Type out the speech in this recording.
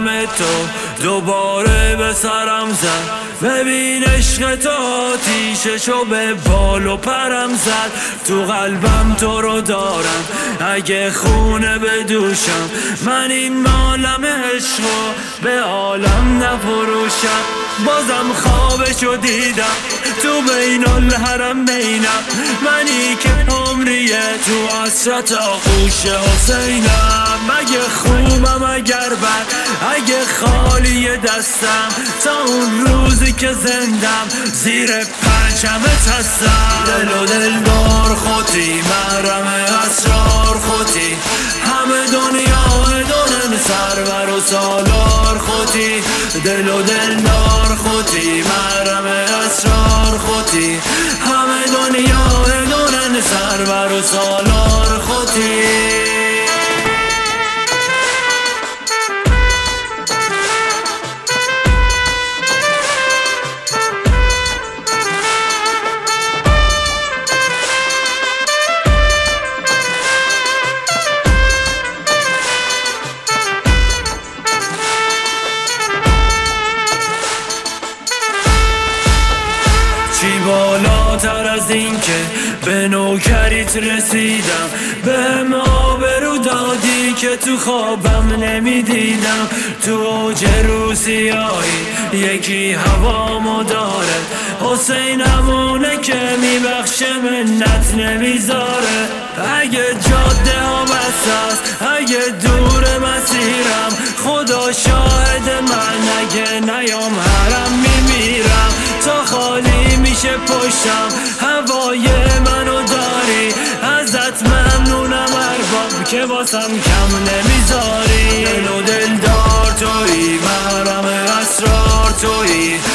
نام تو دوباره به سرم زد. ببین عشق تو آتیششو به بال و پرم زد. تو قلبم تو رو دارم اگه خونه بدوشم. من این مالم عشقو به عالم نفروشم. بازم خوابشو دیدم تو بین الحرم بینم. منی که عمریه تو حسرت آغوش حسینم. مگه خوبم اگر بد، اگه خالی دستم، تا اون روزی که زندم زیر پرچمت هستم. دل و دلدار خودی، محرم اسرار خودی، همه دنیا دونن سرور و سالار خودی. دل و دلدار خودی، محرم اسرار خودی، همه دنیا دونن سرور و سالار خودی. چی بالاتر از این که به نوکریت رسیدم، بهم آبرو دادی که تو خوابم نمیدیدم. تو اوج روسیایی یکی هوامو داره، حسینمونه که میبخشه منت نمیذاره. اگه جاده ها بسته است، اگه دور مسیرم، خدا شاهد من اگه نیام حرم میمیرم. تا خالی میشه پشتم هوای منو داری، ازت ممنونم ارباب که واسم کم نمیذاری. دل و دلدار تویی، محرم اسرار تویی،